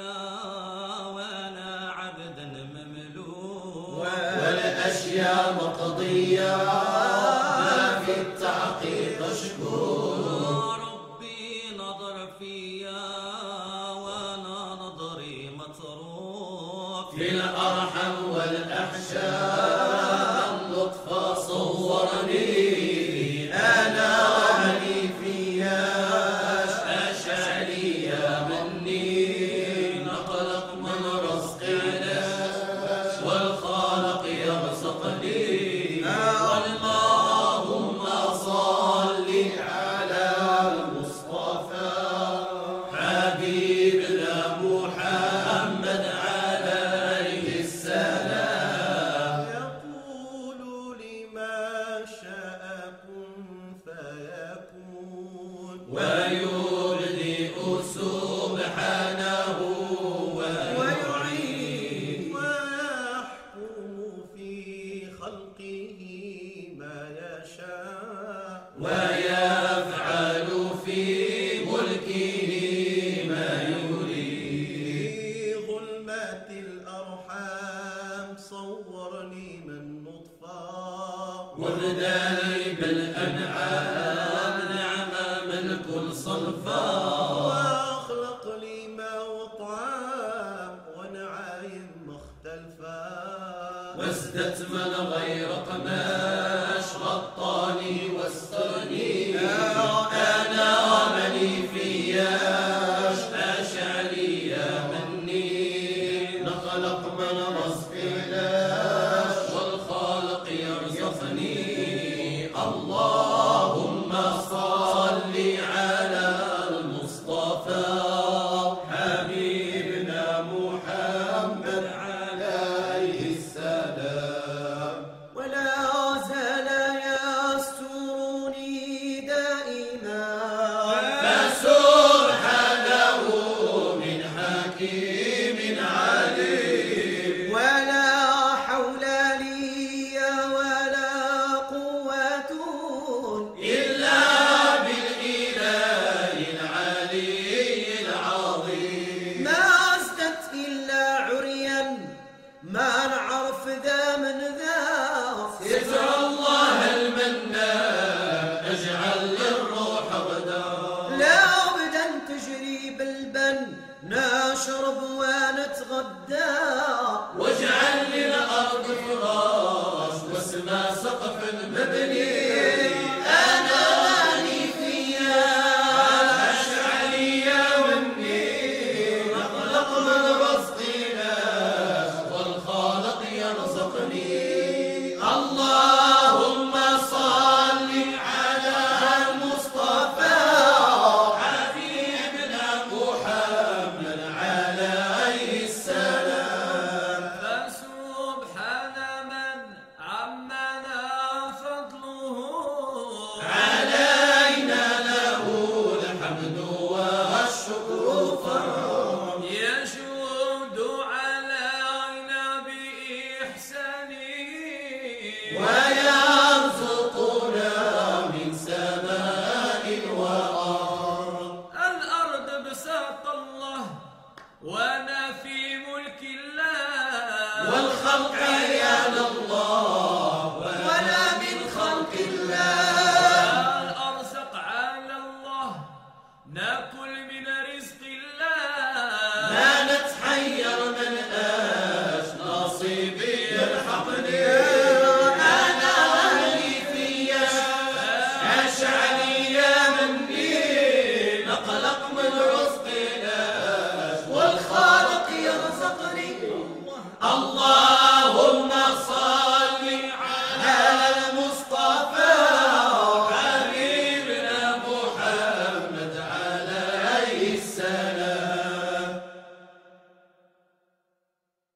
وأنا عبد مملوك والأشياء مقضية ما في التحقيق أشكو. ربي نظر فيا وأنا نظري متروك في الأرحم والأحشاء اللطف صورني أنا ومني فيا أشعلي يا مني نقلق من رزقنا والخالق يرزقني. اللهم صل على المصطفى حبيبنا محمد عليه السلام. يقول لما شاء كن فيكون ويبدئ سبحانه ويعيد ويحكم في خلقه ما يشاء ويفعل في ملكه ما يريد. في ظلمات الأرحام صورني من نطفة وابدأني بالأنعام نعمة من كل صنفا. وأخلق لي ماء وطعام ونعايم مختلفة واستثمن غير قماش غطاني واسترني أنا ومني فيا أشعلي يا مني نخلق من رزقنا والخالق يرزقني. اللهم صل على المصطفى حبيبنا محمد عليه السلام. ولا زال يسترني دائما فسبحانه من حكيم عليم. ولا حول لي ولا قوة إلا بالإله العلي العظيم. ما ازددت إلا عريا ما نعرف ذا من ذا ستر الله المنان اجعل للروح غدا. لا أبدا تجري بالبن نشرب ونتغدى واجعل للأرض فراش والسماء سقف مبني أنا ماني فيا أشعلي يا مني نخلق من رزقنا والخالق يرزقني. اللهم صل على المصطفى حبيبنا محمد عليه السلام. فسبحان من عمنا فضله علينا له الحمد والشكر فرض. يشد علينا بإحسانه ويرزقنا من سماء وأرض. الأرض بساط الله وأنا في ملك الله والخلق عيان الله